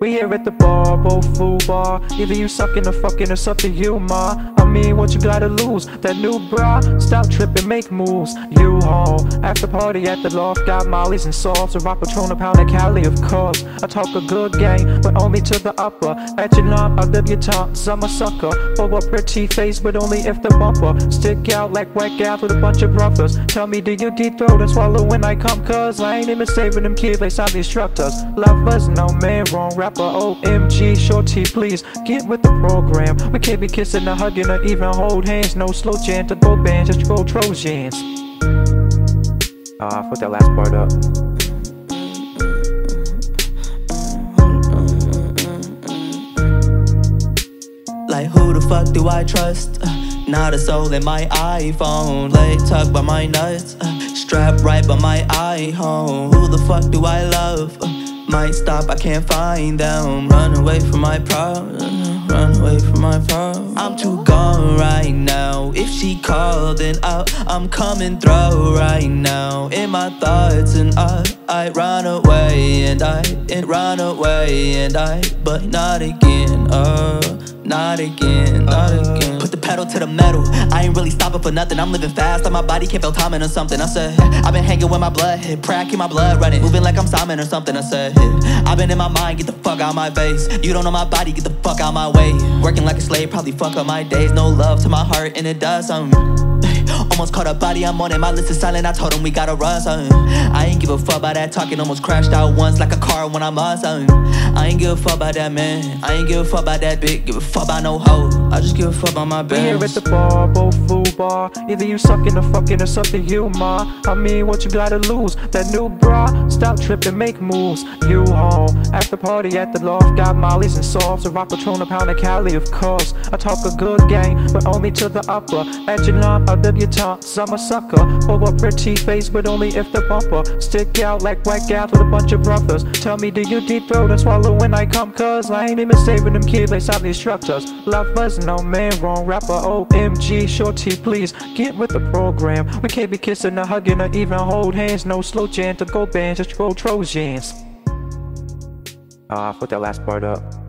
We here at the bar, both full bar. Either you sucking or fucking, it's up to you, ma. I mean, what you gotta lose? That new bra? Stop tripping, make moves. You home, after party at the loft. Got mollies and softs, a rock Patron, a pound of Cali, of course. I talk a good game, but only to the upper. At your lump, I'll dip your tongues, I'm a sucker. For a pretty face, but only if the bumper stick out like wet gas with a bunch of brothers. Tell me, do you deep throat and swallow when I come? Cause I ain't even saving them kids like some instructors. Lovers, no man wrong, rapper, OMG, shorty, please get with the program. We can't be kissing or hugging or even hold hands. No slow jam to go bands, just go Trojans. I put that last part up. Like who the fuck do I trust? Not a soul in my iPhone. Leg tucked by my nuts, strapped right by my eye home. Who the fuck do I love? Might stop, I can't find them. Run away from my problems, run away from my problems. I'm too gone right now. If she called, then I'm coming through right now. In my thoughts and I run away and I run away and but not again, not again, not again. Put the pedal to the metal, I ain't really stopping for nothing. I'm living fast, like my body can't feel timing or something. I said, I've been hanging with my blood, pray I keep my blood running. Moving like I'm Simon or something. I said, I've been in my mind, get the fuck out my face. You don't know my body, get the fuck out my way. Working like a slave, probably fuck up my days. No love to my heart and it does something. Almost caught a body, I'm on it, my list is silent. I told him we gotta run something. I ain't give a fuck about that talking, almost crashed out once like a car when I'm on something. I ain't give a fuck about that man, I ain't give a fuck about that bitch, give a fuck about no hoe. I just give a fuck about my We here bands. at the bar, both full bar. Either you sucking or fucking, it's up to you, ma. I mean, what you gotta lose? That new bra? Stop tripping, make moves. You home, after party at the loft. Got mollies and softs, a rock Patron, a pound of Cali, of course. I talk a good game, but only to the upper. At your lump, I'll dip your tongues, I'm a sucker. For a pretty face, but only if the bumper stick out like wet gas with a bunch of brothers. Tell me, do you deep throat and swallow when I come? Cause I ain't even saving them kids like some instructors. Lovers, no man wrong, rapper, OMG, shorty, please get with the program. We can't be kissing or hugging or even hold hands. No slow jam to go bands, just go Trojans. I put that last part up.